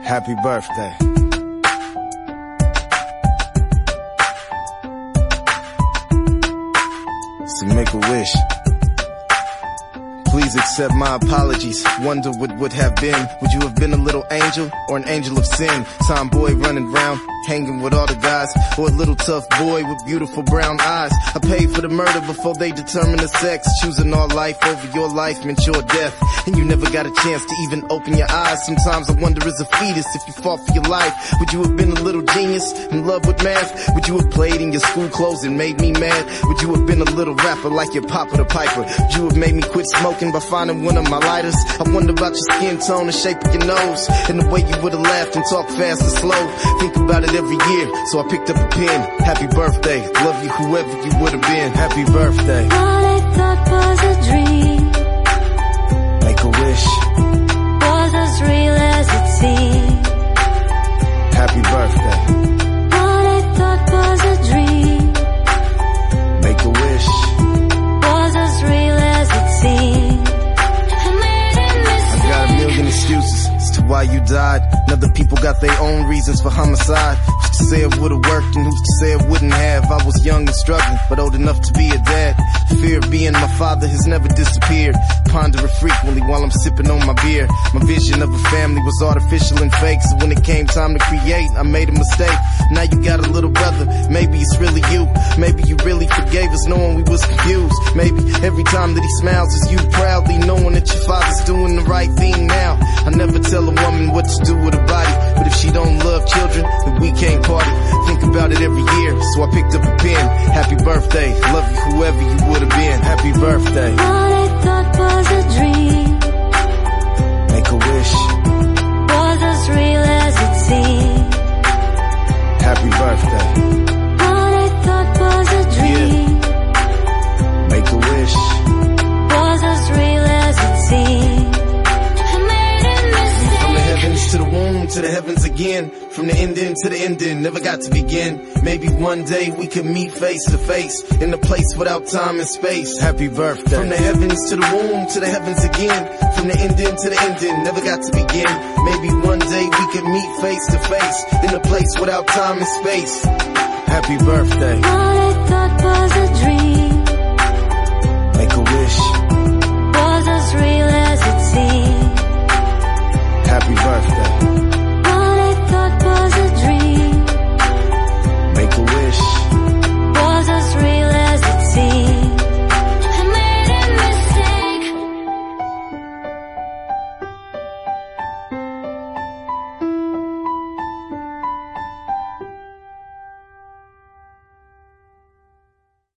Happy birthday. So make a wish. Please accept my apologies. Wonder what would have been. Would you have been a little angel or an angel of sin? Tomboy running round, hanging with all the guys, or a little tough boy with beautiful brown eyes? I paid for the murder before they determined the sex. Choosing our life over your life meant your death, and you never got a chance to even open your eyes. Sometimes I wonder, as a fetus, if you fought for your life, would you have been a little genius in love with math? Would you have played in your school clothes and made me mad? Would you have been a little rapper like your Papa the Piper? Would you have made me quit smoking by finding one of my lighters? I wonder about your skin tone, the shape of your nose, and the way you would have laughed and talked fast and slow. Think about it every year, so I picked up a pen. Happy birthday, love you whoever you would have been. Happy birthday. What I thought was a dream, Make a wish. was as real as it seemed. Happy birthday. What I thought was a dream, Make a wish. was as real as it seemed. I made a mistake. I got a million excuses as to why you died. Other people got their own reasons for homicide. Who's to say it would've worked and who's to say it wouldn't have? I was young and struggling, but old enough to be a dad. Fear of being my father has never disappeared. Ponder it frequently while I'm sipping on my beer. My vision of a family was artificial and fake, so when it came time to create, I made a mistake. Now you got a little brother, maybe it's really you. Maybe you really forgave us knowing we was confused. Maybe every time that he smiles it's you proudly knowing that your father's doing the right thing now. I never tell a woman what to do with her body, but if she don't love children, then we can't party. Think about it every year, so I picked up a pen. Happy birthday, love you whoever you would have been. Happy birthday. What I thought was a dream, Make a wish. was as real as it seemed. Happy birthday. What I thought was a dream, Make a wish. was as real as it seemed. I made a mistake. From the heavens to the womb, to the heavens again. From the ending to the ending, never got to begin. Maybe one day we could meet face to face, in a place without time and space. Happy birthday. From the heavens to the womb, to the heavens again. From the ending to the ending, never got to begin. Maybe one day we could meet face to face, in a place without time and space. Happy birthday. What I